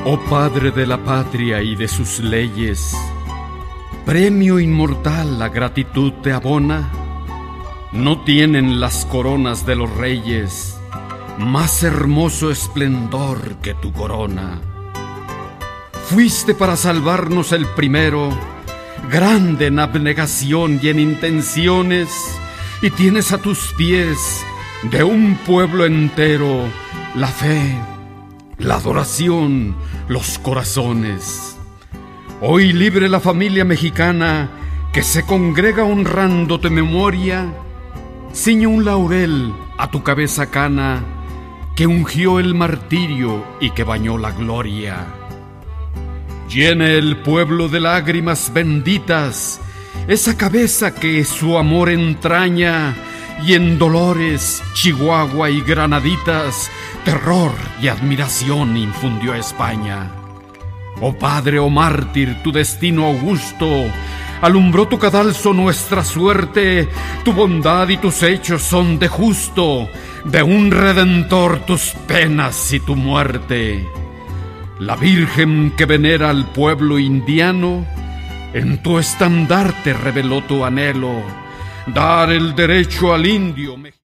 Oh Padre de la patria y de sus leyes, premio inmortal la gratitud te abona. No tienen las coronas de los reyes más hermoso esplendor que tu corona. Fuiste para salvarnos el primero, grande en abnegación y en intenciones, y tienes a tus pies de un pueblo entero la fe, la adoración, los corazones. Hoy libre la familia mexicana que se congrega honrando tu memoria, ciñe un laurel a tu cabeza cana que ungió el martirio y que bañó la gloria. Llene el pueblo de lágrimas benditas esa cabeza que su amor entraña, y en Dolores, Chihuahua y Granaditas terror y admiración infundió a España. Oh Padre, oh mártir, tu destino augusto alumbró tu cadalso nuestra suerte. Tu bondad y tus hechos son de justo, de un redentor tus penas y tu muerte. La Virgen que venera al pueblo indiano en tu estandarte reveló tu anhelo, dar el derecho al indio mexicano.